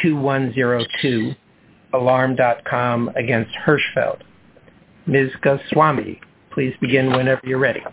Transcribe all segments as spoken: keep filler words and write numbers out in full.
two one zero two, alarm dot com against Hirschfeld. Miz Goswami, please begin whenever you're ready.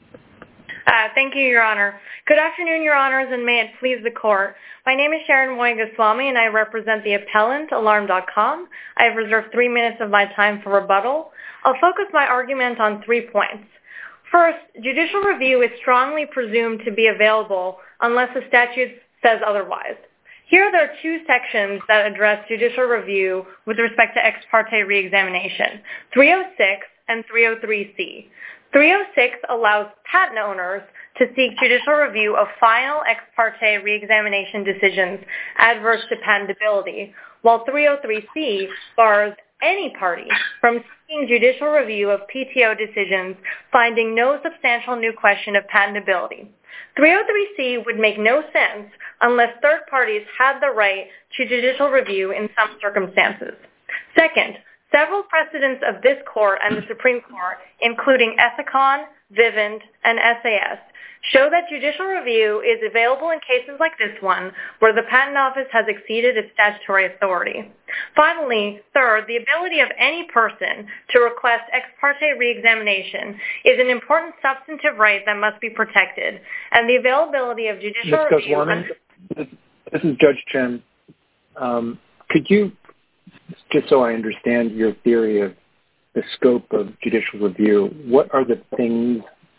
Uh, thank you, Your Honor. Good afternoon, Your Honors, and may it please the Court. My name is Sharon Moy Goswami, and I represent the appellant, alarm dot com. I have reserved three minutes of my time for rebuttal. I'll focus my argument on three points. First, judicial review is strongly presumed to be available unless the statute says otherwise. Here there are two sections that address judicial review with respect to ex parte reexamination, three oh six and three oh three C. three oh six allows patent owners to seek judicial review of final ex parte reexamination decisions adverse to patentability, while three oh three C bars any party from seeking judicial review of P T O decisions finding no substantial new question of patentability. three oh three C would make no sense unless third parties had the right to judicial review in some circumstances. Second, several precedents of this Court and the Supreme Court, including Ethicon, Vivint, and S A S, show that judicial review is available in cases like this one, where the Patent Office has exceeded its statutory authority. Finally, third, the ability of any person to request ex parte reexamination is an important substantive right that must be protected, and the availability of judicial Miz review... Goswami, this, this is Judge Chen. Um, could you, just so I understand your theory of the scope of judicial review, what are the things,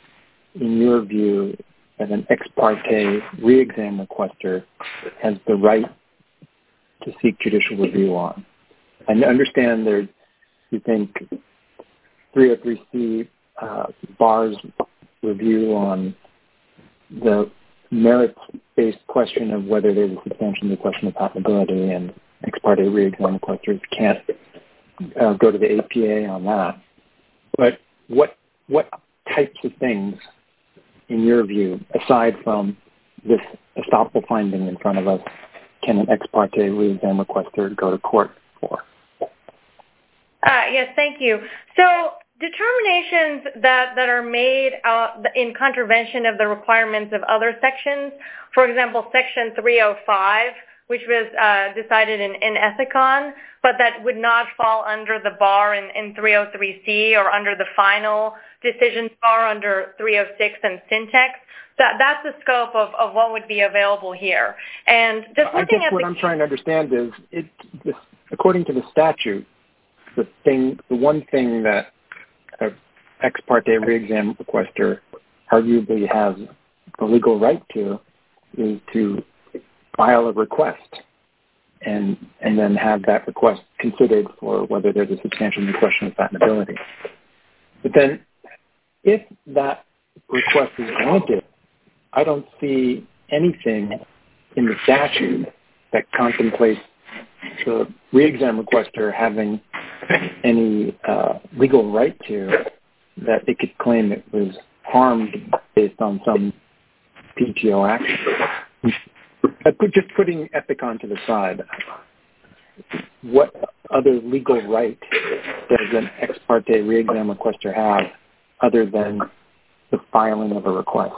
in your view, that an ex parte re-exam requester has the right to seek judicial review on? I understand there's, you think, three oh three C uh, bars review on the merits-based question of whether there's a substantial new question of patentability, and ex parte re-exam requesters can't uh, go to the A P A on that. But what what types of things, in your view, aside from this estoppel finding in front of us, can an ex parte re-exam requester go to court for? Uh, yes, thank you. So determinations that, that are made uh, in contravention of the requirements of other sections, for example, Section three oh five, which was uh, decided in, in Ethicon, but that would not fall under the bar in, in three oh three C or under the final decisions bar under three oh six and Syntax. That, that's the scope of, of what would be available here. And just I looking guess at what the... I'm trying to understand is, it, this, according to the statute, the thing, the one thing that an ex parte re-exam requester arguably has the legal right to is to file a request and and then have that request considered for whether there's a substantial new question of patentability. But then if that request is granted, I don't see anything in the statute that contemplates the re-exam requester having any uh, legal right to that it could claim it was harmed based on some P T O action. Uh, just putting Ethicon to the side, what other legal right does an ex parte re-exam requester have other than the filing of a request?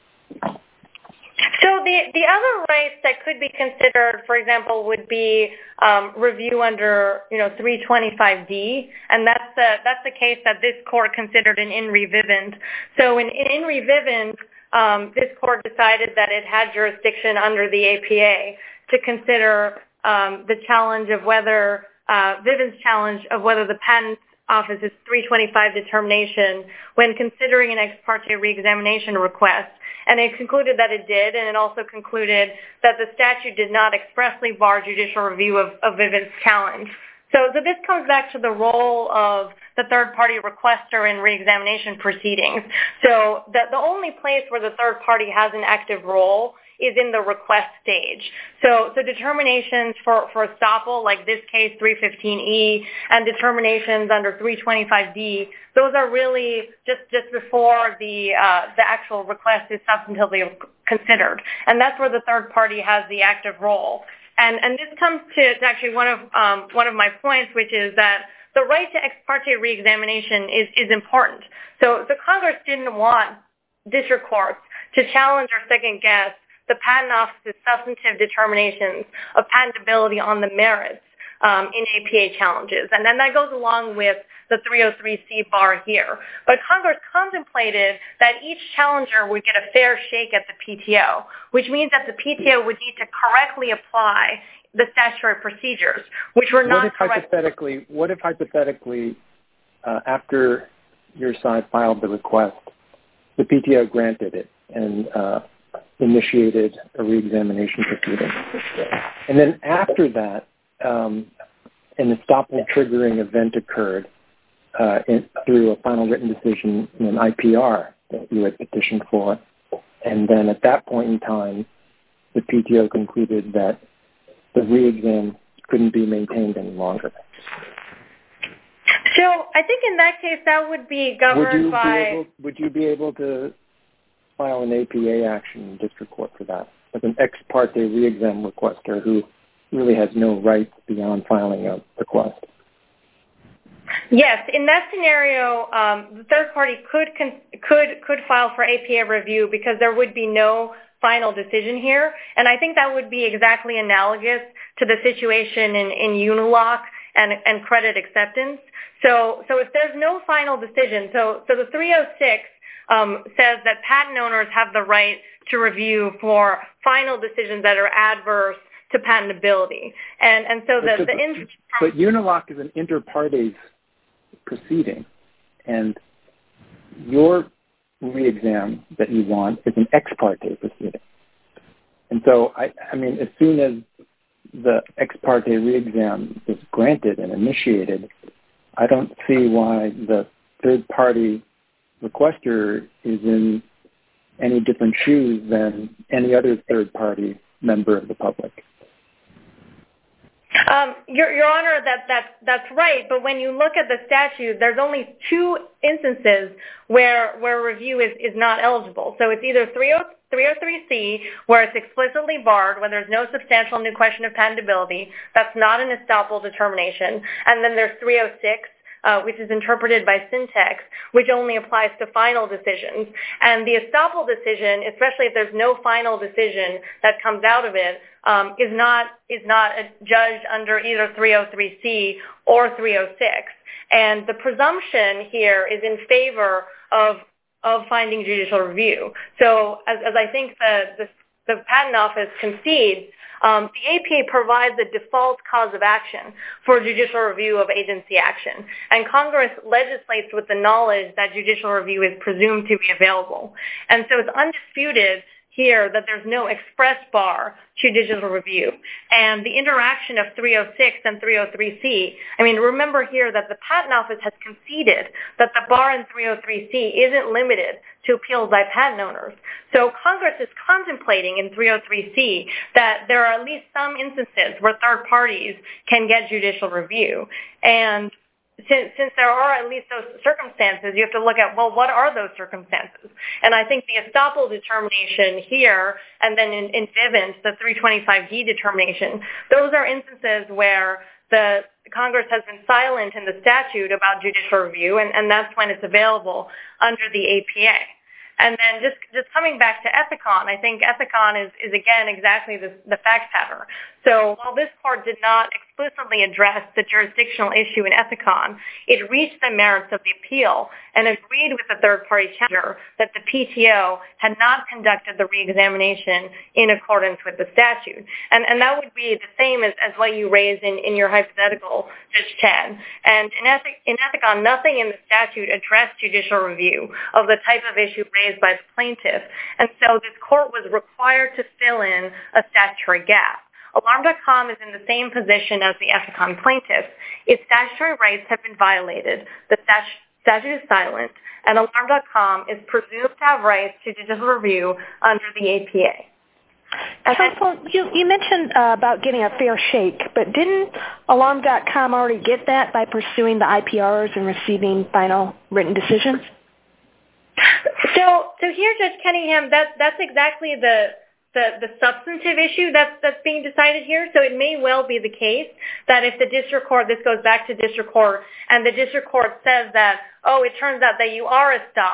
So the, the other rights that could be considered, for example, would be um, review under, you know, three twenty-five D, and that's the that's the case that this court considered in In Re Vivint. So in In Re Vivint, um, this court decided that it had jurisdiction under the A P A to consider um, the challenge of whether uh, Vivint's challenge of whether the patent office's three twenty-five determination when considering an ex parte reexamination request. And it concluded that it did, and it also concluded that the statute did not expressly bar judicial review of, of Vivint's challenge. So, so this comes back to the role of the third-party requester in reexamination proceedings. So the, the only place where the third party has an active role is in the request stage. So, so determinations for, for estoppel, like this case, three fifteen E, and determinations under three twenty-five D, those are really just, just before the uh, the actual request is substantively considered. And that's where the third party has the active role. And, and this comes to, to actually one of, um, one of my points, which is that the right to ex parte reexamination is, is important. So, so Congress didn't want district courts to challenge or second guess the Patent Office's substantive determinations of patentability on the merits um, in A P A challenges. And then that goes along with the three oh three C bar here. But Congress contemplated that each challenger would get a fair shake at the P T O, which means that the P T O would need to correctly apply the statutory procedures, which were not what if correct. Hypothetically, what if hypothetically, uh, after your side filed the request, the P T O granted it and uh, initiated a reexamination proceeding, and then after that, um, an estoppel triggering event occurred uh, in, through a final written decision in an I P R that you had petitioned for, and then at that point in time, the P T O concluded that the re-exam couldn't be maintained any longer. So I think in that case, that would be governed would you by... Be able, would you be able to file an A P A action in district court for that, as an ex parte re-exam requester who really has no rights beyond filing a request? Yes, in that scenario, um, the third party could con- could could file for A P A review because there would be no final decision here, and I think that would be exactly analogous to the situation in, in Unilock and, and credit acceptance. So, so if there's no final decision, so so the three oh six um, says that patent owners have the right to review for final decisions that are adverse to patentability, and and so the but, the in- but Unilock is an inter partes proceeding, and your re-exam that you want is an ex parte proceeding. And so, I, I mean, as soon as the ex parte re-exam is granted and initiated, I don't see why the third-party requester is in any different shoes than any other third-party member of the public. Um, Your, Your Honor, that, that, that's right. But when you look at the statute, there's only two instances where where review is, is not eligible. So it's either three oh three C, where it's explicitly barred, when there's no substantial new question of patentability. That's not an estoppel determination. And then there's three oh six, uh, which is interpreted by syntax, which only applies to final decisions. And the estoppel decision, especially if there's no final decision that comes out of it, um, is not is not judged under either three oh three C or three oh six. And the presumption here is in favor of of finding judicial review. So as, as I think the, the, the Patent Office concedes, um, the A P A provides a default cause of action for judicial review of agency action. And Congress legislates with the knowledge that judicial review is presumed to be available. And so it's undisputed here that there's no express bar to judicial review. And the interaction of three oh six and three oh three C, I mean, remember here that the Patent Office has conceded that the bar in three oh three C isn't limited to appeals by patent owners. So Congress is contemplating in three oh three C that there are at least some instances where third parties can get judicial review. And Since, since there are at least those circumstances, you have to look at, well, what are those circumstances? And I think the estoppel determination here, and then in, in Vivint, the three twenty-five D determination, those are instances where the Congress has been silent in the statute about judicial review, and, and that's when it's available under the A P A. And then just, just coming back to Ethicon, I think Ethicon is, is again, exactly the, the fact pattern. So while this court did not explicitly address the jurisdictional issue in Ethicon, it reached the merits of the appeal and agreed with the third-party challenger that the P T O had not conducted the reexamination in accordance with the statute. And, and that would be the same as, as what you raised in, in your hypothetical, Judge Chen. And in, Ethic, in Ethicon, nothing in the statute addressed judicial review of the type of issue raised by the plaintiff. And so this court was required to fill in a statutory gap. Alarm dot com is in the same position as the Ethicon plaintiff. Its statutory rights have been violated. The statu- statute is silent, and Alarm dot com is presumed to have rights to judicial review under the A P A. Counsel, you, you mentioned uh, about getting a fair shake, but didn't Alarm dot com already get that by pursuing the I P Rs and receiving final written decisions? So, so here, Judge Cunningham, that, that's exactly the The, the substantive issue that's, that's being decided here. So it may well be the case that if the district court, this goes back to district court, and the district court says that, oh, it turns out that you are stopped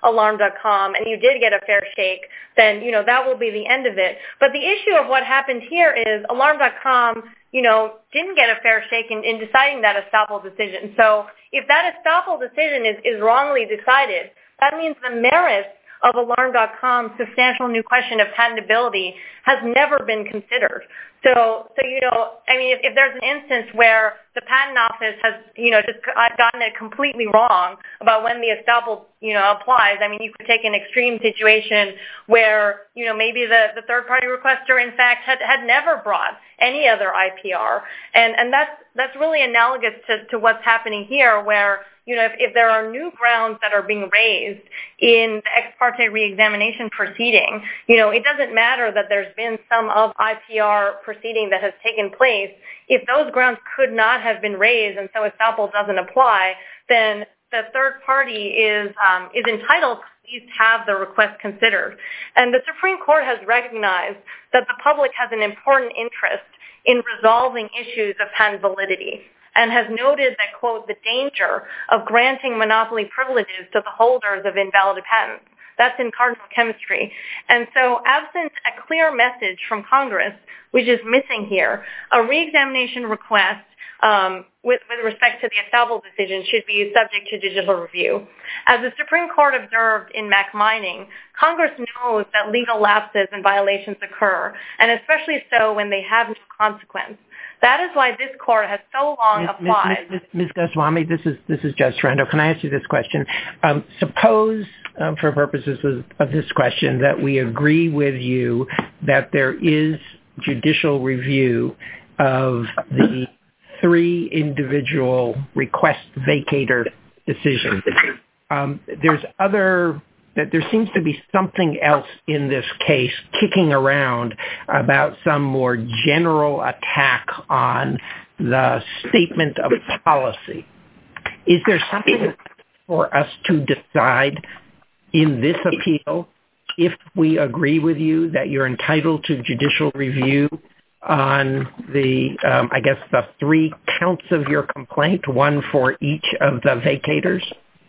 alarm dot com and you did get a fair shake, then, you know, that will be the end of it. But the issue of what happened here is alarm dot com, you know, didn't get a fair shake in, in deciding that estoppel decision. So if that estoppel decision is, is wrongly decided, that means the merits of alarm dot com's substantial new question of patentability has never been considered. So, so you know, I mean, if, if there's an instance where the patent office has, you know, just gotten it completely wrong about when the estoppel, you know, applies, I mean, you could take an extreme situation where, you know, maybe the, the third-party requester, in fact, had, had never brought any other I P R. And, and that's, that's really analogous to, to what's happening here, where, you know, if, if there are new grounds that are being raised in the ex parte reexamination proceeding, you know, it doesn't matter that there's been some of I P R proceeding that has taken place. If those grounds could not have been raised and so estoppel doesn't apply, then the third party is um, is entitled to at least have the request considered. And the Supreme Court has recognized that the public has an important interest in resolving issues of patent validity, and has noted that, quote, the danger of granting monopoly privileges to the holders of invalid patents. That's in Cardinal Chemistry. And so absent a clear message from Congress, which is missing here, a reexamination request um, with, with respect to the estoppel decision should be subject to judicial review. As the Supreme Court observed in Mac Mining, Congress knows that legal lapses and violations occur, and especially so when they have no consequence. That is why this court has so long applied. Miz Goswami, this is this is Judge Rando. Can I ask you this question? Um, suppose, um, for purposes of, of this question, that we agree with you that there is judicial review of the three individual request vacator decisions. Um, there's other. That there seems to be something else in this case kicking around about some more general attack on the statement of policy. Is there something for us to decide in this appeal if we agree with you that you're entitled to judicial review on the, um, I guess, the three counts of your complaint, one for each of the vacators?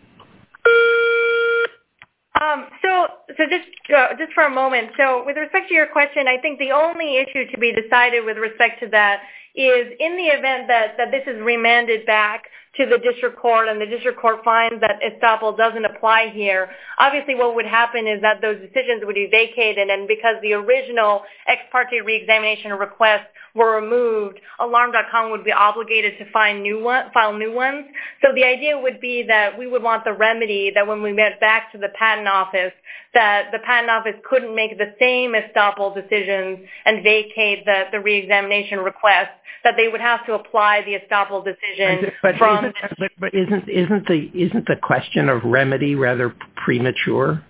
Um, so, so just uh, just for a moment. So, with respect to your question, I think the only issue to be decided with respect to that is in the event that, that this is remanded back to the district court and the district court finds that estoppel doesn't apply here, obviously what would happen is that those decisions would be vacated, and because the original ex parte reexamination requests were removed, alarm dot com would be obligated to find new one, file new ones. So the idea would be that we would want the remedy that when we went back to the patent office, that the patent office couldn't make the same estoppel decisions and vacate the, the reexamination request, that they would have to apply the estoppel decision but from... Isn't, but, but isn't, isn't, the, isn't the question of remedy rather premature?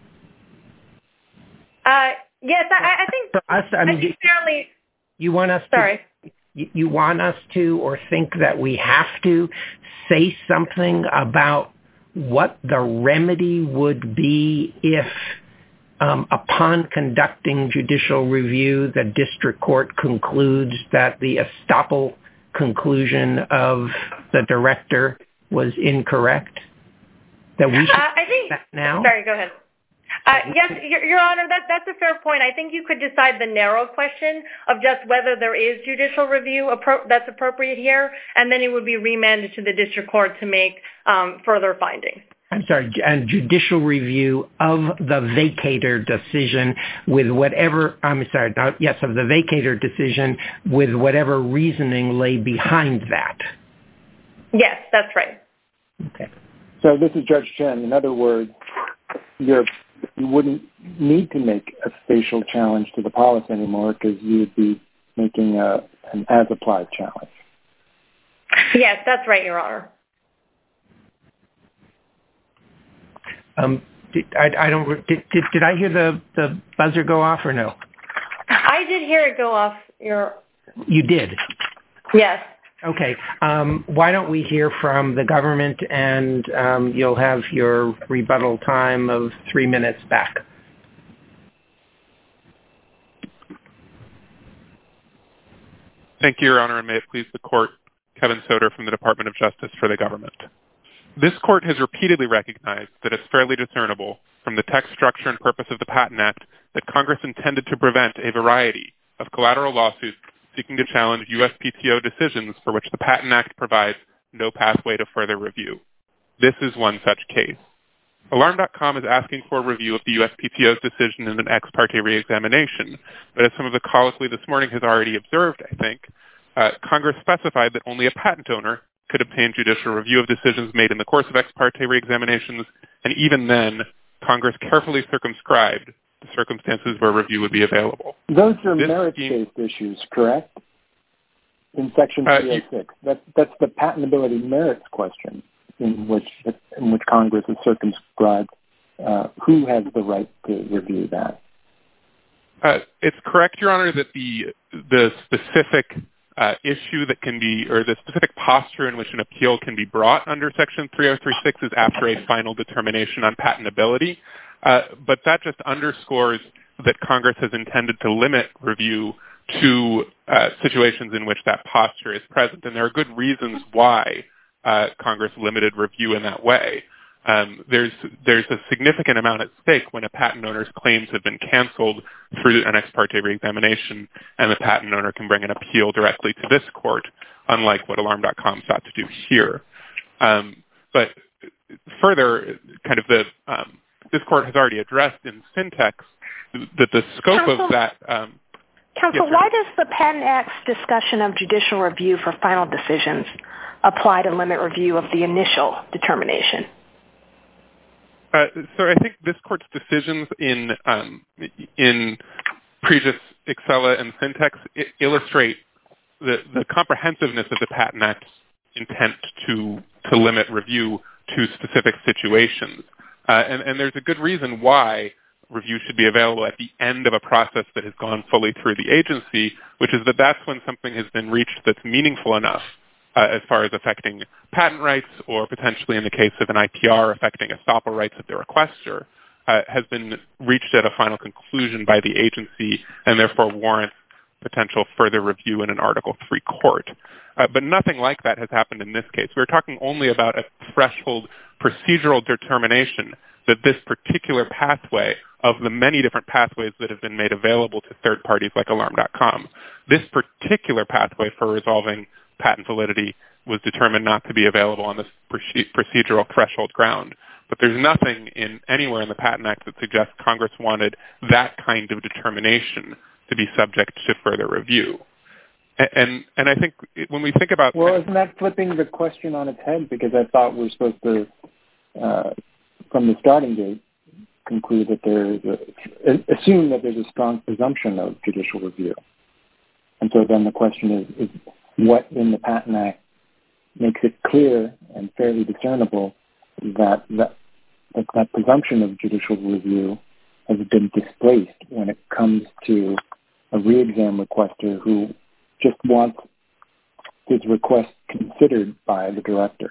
Uh, yes, I, I think... For us, I mean, I think fairly... You want us Sorry. to, you, you want us to, or think that we have to say something about what the remedy would be if, um, upon conducting judicial review, the district court concludes that the estoppel conclusion of the director was incorrect? That we should uh, I think, that now? Sorry, go ahead. Uh, yes, Your, Your Honor, that, that's a fair point. I think you could decide the narrow question of just whether there is judicial review appro- that's appropriate here, and then it would be remanded to the district court to make um, further findings. I'm sorry, and judicial review of the vacator decision with whatever, I'm sorry, not, yes, of the vacator decision with whatever reasoning lay behind that. Yes, that's right. Okay. So this is Judge Chen. In other words, you're you wouldn't need to make a facial challenge to the policy anymore because you would be making a, an as-applied challenge. Yes, that's right, Your Honor. Um, did, I, I don't. Did, did, did I hear the, the buzzer go off or no? I did hear it go off. Your. You did. Yes. Okay. Um, why don't we hear from the government, and um, you'll have your rebuttal time of three minutes back. Thank you, Your Honor, and may it please the Court, Kevin Soder from the Department of Justice for the government. This Court has repeatedly recognized that it's fairly discernible from the text, structure, and purpose of the Patent Act that Congress intended to prevent a variety of collateral lawsuits seeking to challenge U S P T O decisions for which the Patent Act provides no pathway to further review. This is one such case. Alarm dot com is asking for a review of the U S P T O's decision in an ex parte reexamination, but as some of the colloquy this morning has already observed, I think, uh, Congress specified that only a patent owner could obtain judicial review of decisions made in the course of ex parte reexaminations, and even then, Congress carefully circumscribed the circumstances where review would be available. Those are merit-based issues, correct? In Section three oh six. Uh, that's, that's the patentability merits question in which in which Congress has circumscribed uh, who has the right to review that. Uh, it's correct, Your Honor, that the the specific uh, issue that can be, or the specific posture in which an appeal can be brought under Section three oh three six is after a final determination on patentability. Uh, but that just underscores that Congress has intended to limit review to uh, situations in which that posture is present. And there are good reasons why uh, Congress limited review in that way. Um, there's there's a significant amount at stake when a patent owner's claims have been canceled through an ex parte reexamination, and the patent owner can bring an appeal directly to this court, unlike what Alarm dot com sought to do here. Um, but further, kind of the um, this court has already addressed in Syntex that the scope Counsel, of that. Um, Counsel, yes, why does the Patent Act's discussion of judicial review for final decisions apply to limit review of the initial determination? Uh, so I think this court's decisions in um, in Pregis, Excella, and Syntex illustrate the, the comprehensiveness of the Patent Act's intent to to limit review to specific situations. Uh, and, and there's a good reason why review should be available at the end of a process that has gone fully through the agency, which is that that's when something has been reached that's meaningful enough uh, as far as affecting patent rights, or potentially in the case of an I P R affecting estoppel rights of the requester, uh, has been reached at a final conclusion by the agency and therefore warrants potential further review in an Article three court. Uh, but nothing like that has happened in this case. We're talking only about a threshold procedural determination that this particular pathway of the many different pathways that have been made available to third parties like Alarm dot com, this particular pathway for resolving patent validity was determined not to be available on this procedural threshold ground. But there's nothing in anywhere in the Patent Act that suggests Congress wanted that kind of determination to be subject to further review. And, and and I think when we think about... Well, isn't that flipping the question on its head? Because I thought we're supposed to, uh, from the starting gate, conclude that there is a, assume that there's a strong presumption of judicial review. And so then the question is, is what in the Patent Act makes it clear and fairly discernible that that, that that presumption of judicial review has been displaced when it comes to a re-exam requester who just wants his request considered by the director.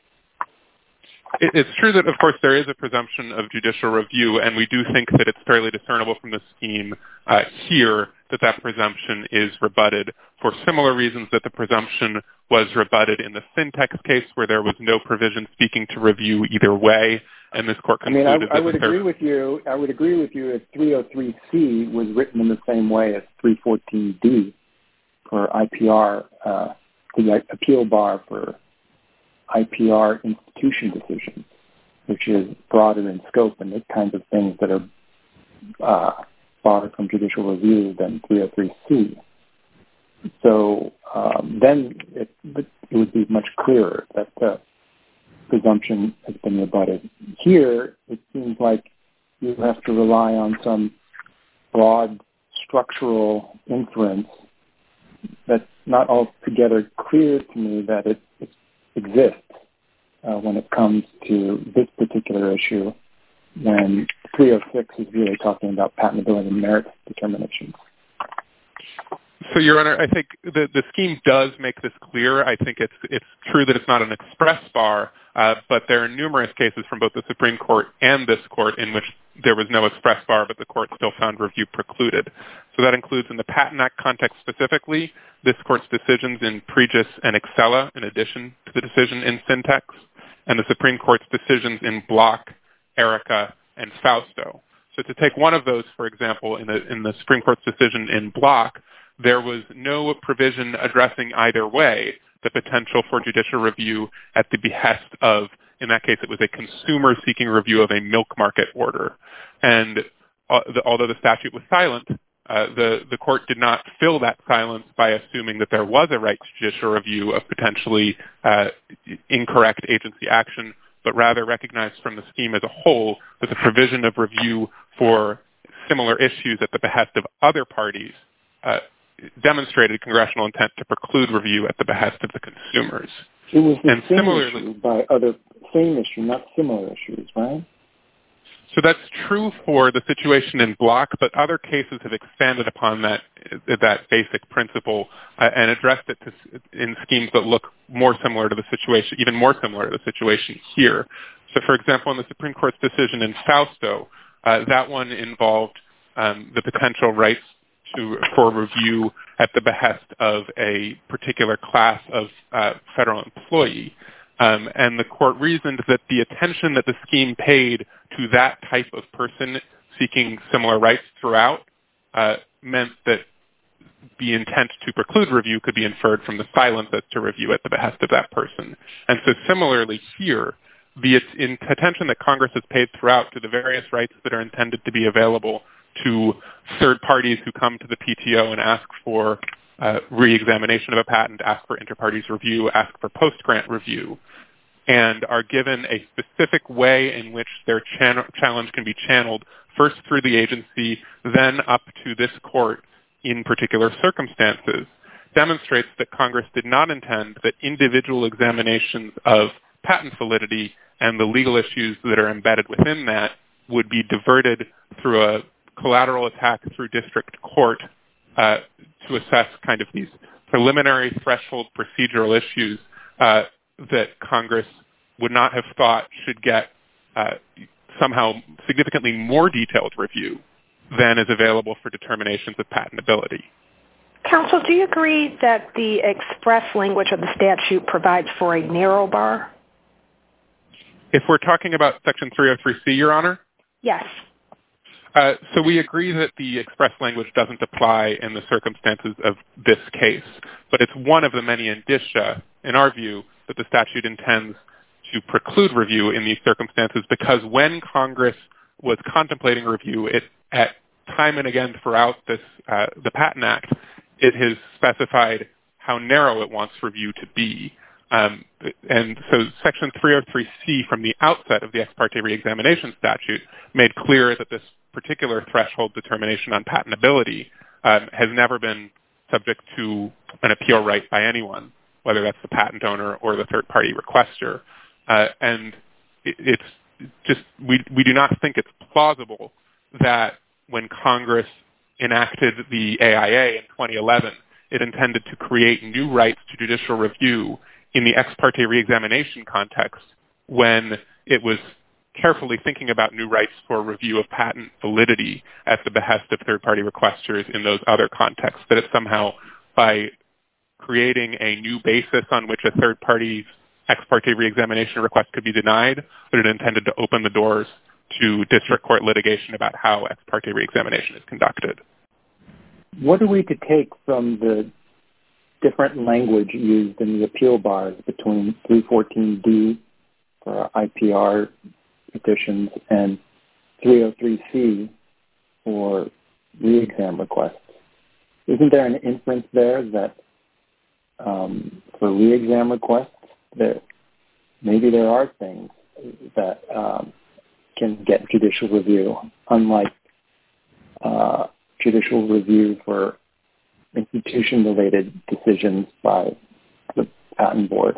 It's true that, of course, there is a presumption of judicial review, and we do think that it's fairly discernible from the scheme uh, here that that presumption is rebutted for similar reasons that the presumption was rebutted in the Syntex case, where there was no provision speaking to review either way, and this court concluded... I mean, I, I would that agree with you. I would agree with you if three oh three C was written in the same way as three fourteen D for I P R, uh, the appeal bar for I P R institution decisions, which is broader in scope and the kinds of things that are uh, barred from judicial review than three oh three C. So um, then it, it would be much clearer that the presumption has been rebutted. Here, it seems like you have to rely on some broad structural inference that's not altogether clear to me that it, it exists uh, when it comes to this particular issue, when three oh six is really talking about patentability and merit determinations. So, Your Honor, I think the, the scheme does make this clear. I think it's it's true that it's not an express bar, uh, but there are numerous cases from both the Supreme Court and this court in which there was no express bar, but the court still found review precluded. So that includes in the Patent Act context specifically, this court's decisions in Pregis and Excella, in addition to the decision in Syntex, and the Supreme Court's decisions in Block, Erica, and Fausto. So to take one of those, for example, in the, in the Supreme Court's decision in Block, there was no provision addressing either way the potential for judicial review at the behest of, in that case, it was a consumer seeking review of a milk market order. And uh, the, although the statute was silent, uh, the, the court did not fill that silence by assuming that there was a right to judicial review of potentially uh, incorrect agency action, but rather recognized from the scheme as a whole that the provision of review for similar issues at the behest of other parties uh, demonstrated congressional intent to preclude review at the behest of the consumers. It was the and same similarly, issue by other same issue, not similar issues, right? So that's true for the situation in Block, but other cases have expanded upon that that basic principle uh, and addressed it to, in schemes that look more similar to the situation, even more similar to the situation here. So, for example, in the Supreme Court's decision in Fausto, uh, that one involved um, the potential rights to for review at the behest of a particular class of uh, federal employee. Um, and the court reasoned that the attention that the scheme paid to that type of person seeking similar rights throughout uh, meant that the intent to preclude review could be inferred from the silence as to review at the behest of that person. And so similarly here, the attention that Congress has paid throughout to the various rights that are intended to be available to third parties who come to the P T O and ask for uh, re-examination of a patent, ask for inter-parties review, ask for post-grant review, and are given a specific way in which their chan- challenge can be channeled, first through the agency, then up to this court in particular circumstances, demonstrates that Congress did not intend that individual examinations of patent validity and the legal issues that are embedded within that would be diverted through a collateral attack through district court uh, to assess kind of these preliminary threshold procedural issues uh, that Congress would not have thought should get uh, somehow significantly more detailed review than is available for determinations of patentability. Counsel, do you agree that the express language of the statute provides for a narrow bar? If we're talking about Section three oh three C, Your Honor? Yes. Uh, so we agree that the express language doesn't apply in the circumstances of this case, but it's one of the many indicia, in our view, that the statute intends to preclude review in these circumstances because when Congress was contemplating review, it at time and again throughout this uh, the Patent Act, it has specified how narrow it wants review to be. Um, and so Section three oh three C from the outset of the ex parte reexamination statute made clear that this particular threshold determination on patentability um, has never been subject to an appeal right by anyone, whether that's the patent owner or the third-party requester. Uh, and it, it's just, we, we do not think it's plausible that when Congress enacted the A I A in twenty eleven, it intended to create new rights to judicial review in the ex parte reexamination context when it was carefully thinking about new rights for review of patent validity at the behest of third-party requesters in those other contexts, that it somehow, by creating a new basis on which a third party's ex parte reexamination request could be denied, that it intended to open the doors to district court litigation about how ex parte reexamination is conducted. What are we to take from the different language used in the appeal bars between three fourteen D for I P R petitions and three oh three C for re-exam requests? Isn't there an inference there that um, for re-exam requests that maybe there are things that um, can get judicial review, unlike uh, judicial review for institution-related decisions by the patent board?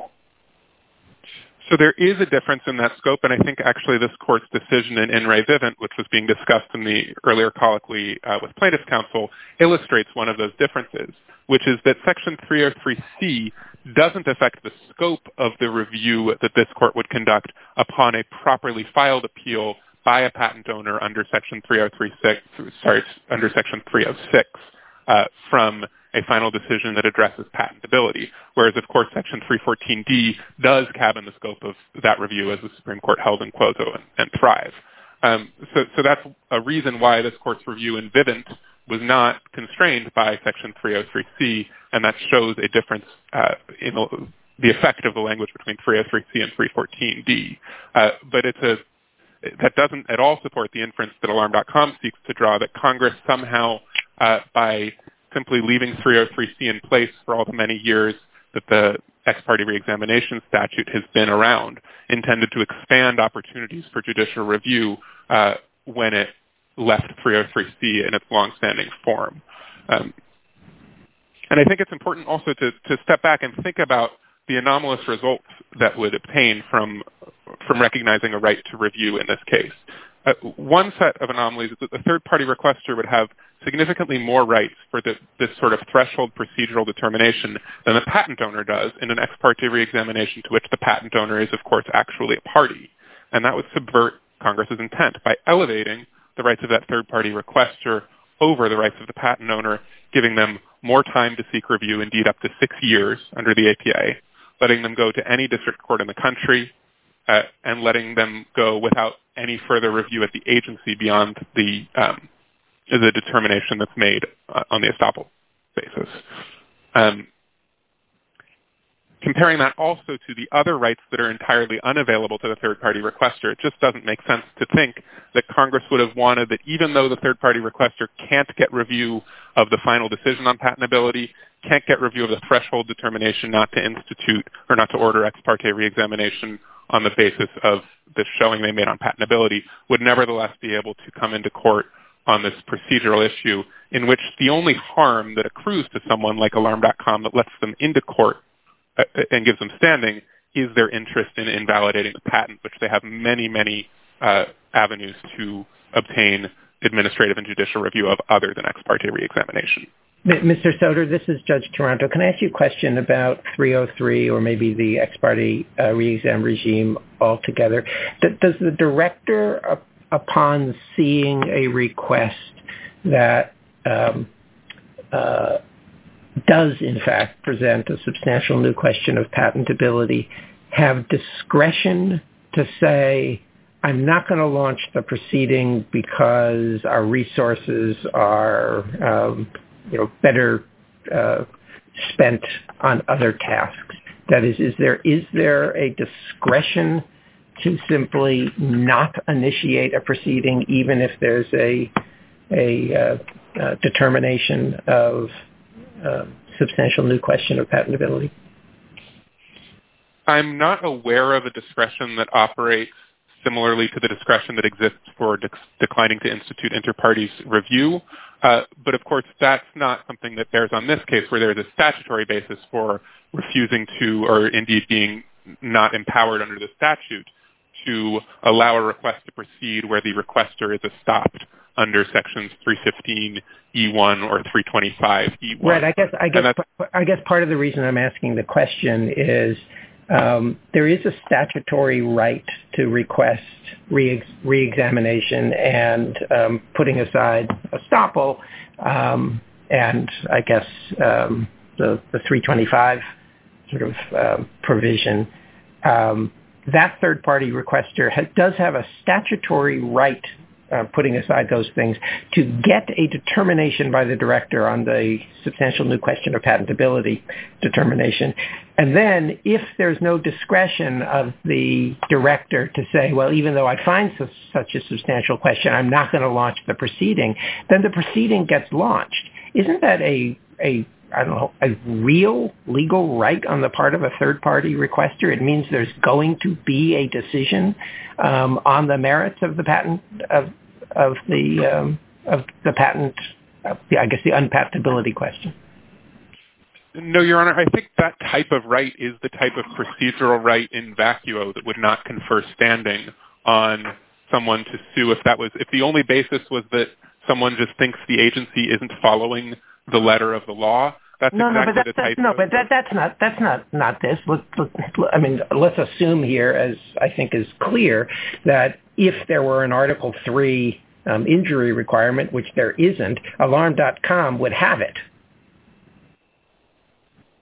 So there is a difference in that scope, and I think actually this court's decision in In Re Vivint, which was being discussed in the earlier colloquy uh, with plaintiff's counsel, illustrates one of those differences, which is that Section three oh three C doesn't affect the scope of the review that this court would conduct upon a properly filed appeal by a patent owner under Section three oh three six, sorry, under Section three oh six uh, from a final decision that addresses patentability, whereas, of course, Section three fourteen D does cabin the scope of that review, as the Supreme Court held in Quozo and, and Thrive. Um, so, so that's a reason why this court's review in Vivint was not constrained by Section three oh three C, and that shows a difference uh, in the, the effect of the language between three oh three C and three fourteen D. Uh, but it's a that doesn't at all support the inference that Alarm dot com seeks to draw, that Congress somehow, uh, by simply leaving three oh three C in place for all the many years that the ex parte reexamination statute has been around, intended to expand opportunities for judicial review uh, when it left three oh three C in its longstanding form. Um, and I think it's important also to, to step back and think about the anomalous results that would obtain from from recognizing a right to review in this case. Uh, one set of anomalies is that the third-party requester would have significantly more rights for the, this sort of threshold procedural determination than the patent owner does in an ex parte reexamination to which the patent owner is, of course, actually a party. And that would subvert Congress's intent by elevating the rights of that third-party requester over the rights of the patent owner, giving them more time to seek review, indeed up to six years under the A P A, letting them go to any district court in the country, uh, and letting them go without any further review at the agency beyond the um, the determination that's made uh, on the estoppel basis. Um, comparing that also to the other rights that are entirely unavailable to the third-party requester, it just doesn't make sense to think that Congress would have wanted that even though the third-party requester can't get review of the final decision on patentability, can't get review of the threshold determination not to institute or not to order ex parte reexamination on the basis of the showing they made on patentability, would nevertheless be able to come into court on this procedural issue in which the only harm that accrues to someone like Alarm dot com that lets them into court uh, and gives them standing is their interest in invalidating the patent, which they have many, many uh, avenues to obtain administrative and judicial review of other than ex parte reexamination. Mister Soter, this is Judge Taranto. Can I ask you a question about three oh three or maybe the ex parte uh, re-exam regime altogether? Does the director, uh, upon seeing a request that um, uh, does, in fact, present a substantial new question of patentability, have discretion to say, I'm not going to launch the proceeding because our resources are um, you know, better uh, spent on other tasks? That is, is there is there a discretion to simply not initiate a proceeding, even if there's a a uh, uh, determination of uh, substantial new question of patentability? I'm not aware of a discretion that operates similarly to the discretion that exists for de- declining to institute inter-parties review. Uh, but, of course, that's not something that bears on this case where there is a statutory basis for refusing to, or indeed being not empowered under the statute, to allow a request to proceed where the requester is stopped under sections three fifteen E one or three twenty-five E one. Right. I guess I guess I guess part of the reason I'm asking the question is um, there is a statutory right to request re- re-examination and um, putting aside estoppel, um, and I guess um, the the three twenty-five sort of uh, provision. Um, that third-party requester has, does have a statutory right, uh, putting aside those things, to get a determination by the director on the substantial new question of patentability determination. And then if there's no discretion of the director to say, well, even though I find su- such a substantial question, I'm not going to launch the proceeding, then the proceeding gets launched. Isn't that a a I don't know, a real legal right on the part of a third-party requester? It means there's going to be a decision um, on the merits of the patent of of the um, of the patent. Uh, I guess the unpatentability question. No, Your Honor. I think that type of right is the type of procedural right in vacuo that would not confer standing on someone to sue if that was if the only basis was that someone just thinks the agency isn't following the letter of the law. That's no, exactly no, but that, the that, type no, of... but that, that's not that's not not this. Let, let, I mean, let's assume here, as I think is clear, that if there were an Article three um, injury requirement, which there isn't, Alarm dot com would have it.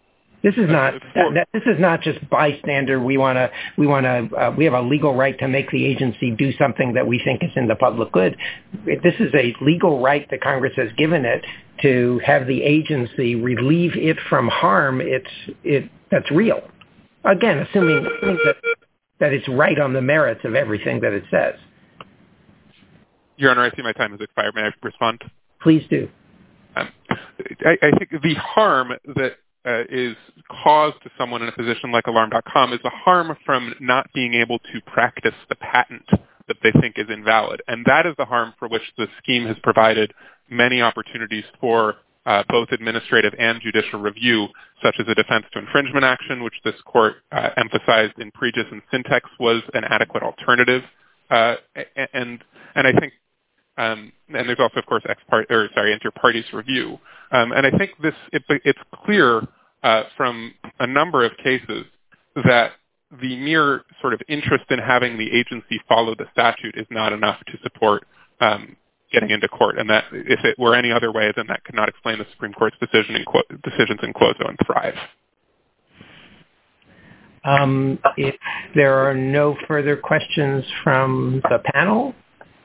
This is not that, this is not just bystander. We want to we want to uh, we have a legal right to make the agency do something that we think is in the public good. This is a legal right that Congress has given it to have the agency relieve it from harm. It's it that's real. Again, assuming, assuming that that it's right on the merits of everything that it says. Your Honor, I see my time has expired. May I respond? Please do. Um, I, I think the harm that uh, is caused to someone in a position like Alarm dot com is the harm from not being able to practice the patent that they think is invalid. And that is the harm for which the scheme has provided many opportunities for uh, both administrative and judicial review, such as a defense to infringement action, which this court uh, emphasized in Pregis and Syntex was an adequate alternative. Uh, and and I think Um, and there's also, of course, ex part or sorry, inter partes review. Um, and I think this it, it's clear uh, from a number of cases that the mere sort of interest in having the agency follow the statute is not enough to support um, getting into court, and that if it were any other way, then that could not explain the Supreme Court's decision in Quo- decisions in Quozo and Thrive. Um, if there are no further questions from the panel,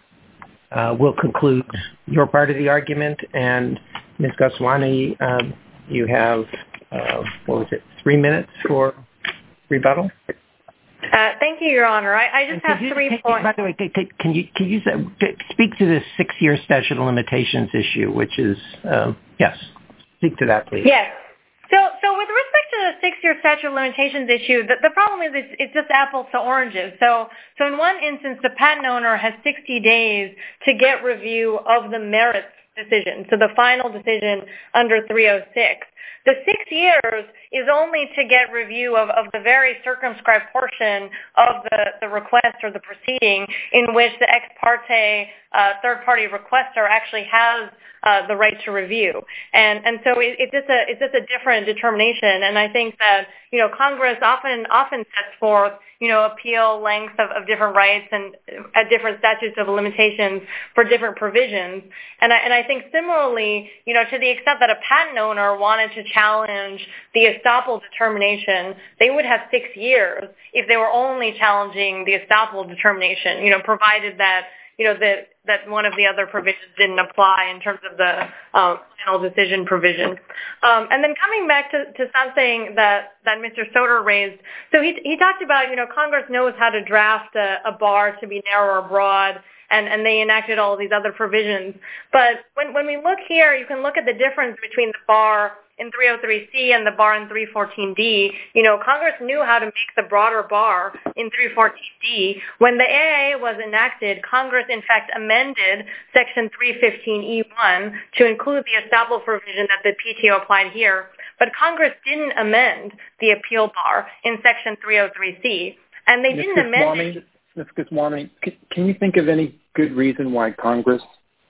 Uh, we'll conclude your part of the argument, and Miz Goswami, um, you have, uh, what was it, three minutes for rebuttal? Uh, thank you, Your Honor. I, I just have you, three can, points. By the way, can, can you can you speak to this six-year statute of limitations issue, which is, um, yes, speak to that, please. Yes. So, so with respect to the six-year statute of limitations issue, the, the problem is it's, it's just apples to oranges. So, so in one instance, the patent owner has sixty days to get review of the merits decision, so the final decision under three oh six. The six years is only to get review of, of the very circumscribed portion of the, the request or the proceeding in which the ex parte uh, third-party requester actually has uh, the right to review. And and so it, it's just a it's just a different determination. And I think that, you know, Congress often often sets forth, you know, appeal lengths of, of different rights and at different statutes of limitations for different provisions. And I, and I think similarly, you know, to the extent that a patent owner wanted to challenge the estoppel determination, they would have six years if they were only challenging the estoppel determination, you know, provided that, you know, that, that one of the other provisions didn't apply in terms of the um, final decision provision. Um, and then coming back to, to something that, that Mister Soter raised, so he, he talked about, you know, Congress knows how to draft a, a bar to be narrow or broad, and, and they enacted all of these other provisions. But when, when we look here, you can look at the difference between the bar in three oh three C and the bar in three fourteen D. You know, Congress knew how to make the broader bar in three fourteen D. When the A I A was enacted, Congress, in fact, amended Section three fifteen E one to include the estoppel provision that the P T O applied here. But Congress didn't amend the appeal bar in Section three oh three C. And they didn't amend it. Miz Goswami, can you think of any good reason why Congress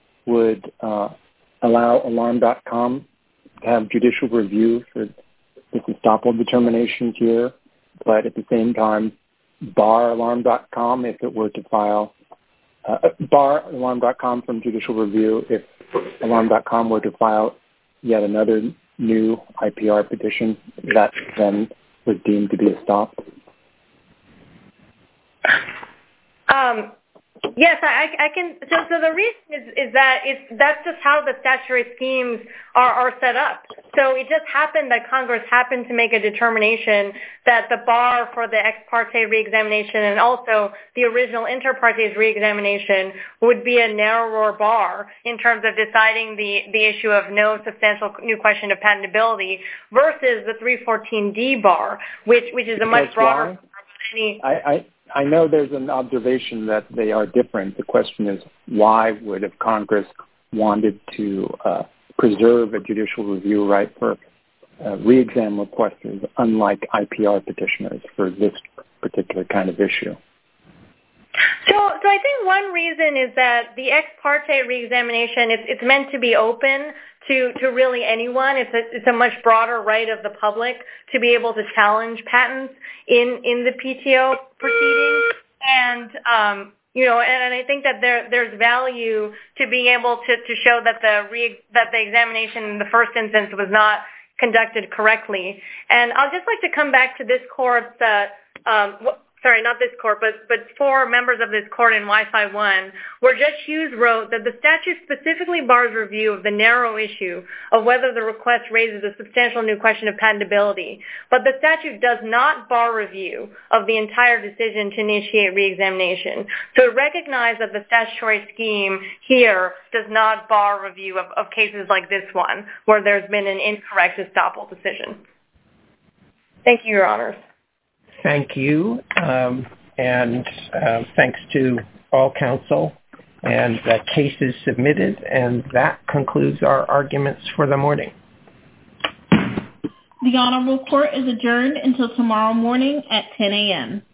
would uh, allow Alarm dot com to have judicial review for this estoppel determination here, but at the same time bar Alarm dot com if it were to file, uh, bar Alarm dot com from judicial review if Alarm dot com were to file yet another new I P R petition that then was deemed to be estopped? Um, yes, I, I can. So, so the reason is, is that it's that's just how the statutory schemes are, are set up. So it just happened that Congress happened to make a determination that the bar for the ex parte reexamination and also the original inter partes reexamination would be a narrower bar in terms of deciding the, the issue of no substantial new question of patentability versus the three fourteen D bar, which which is a much That's broader. Any... I, I I know there's an observation that they are different. The question is, why would if Congress wanted to uh, preserve a judicial review right for uh, re-exam requesters, unlike I P R petitioners, for this particular kind of issue? So, so I think one reason is that the ex parte reexamination, it's, it's meant to be open to, to really anyone. It's a, it's a much broader right of the public to be able to challenge patents in, in the P T O proceeding. And, um, you know, and, and I think that there, there's value to being able to, to show that the re, that the examination in the first instance was not conducted correctly. And I'd just like to come back to this court's, uh, um, sorry, not this court, but, but four members of this court in Wi-Fi one, where Judge Hughes wrote that the statute specifically bars review of the narrow issue of whether the request raises a substantial new question of patentability. But the statute does not bar review of the entire decision to initiate reexamination. So recognize that the statutory scheme here does not bar review of, of cases like this one, where there's been an incorrect estoppel decision. Thank you, Your Honors. Thank you, um, and uh, thanks to all counsel. And the case is submitted, and that concludes our arguments for the morning. The Honorable Court is adjourned until tomorrow morning at ten a.m.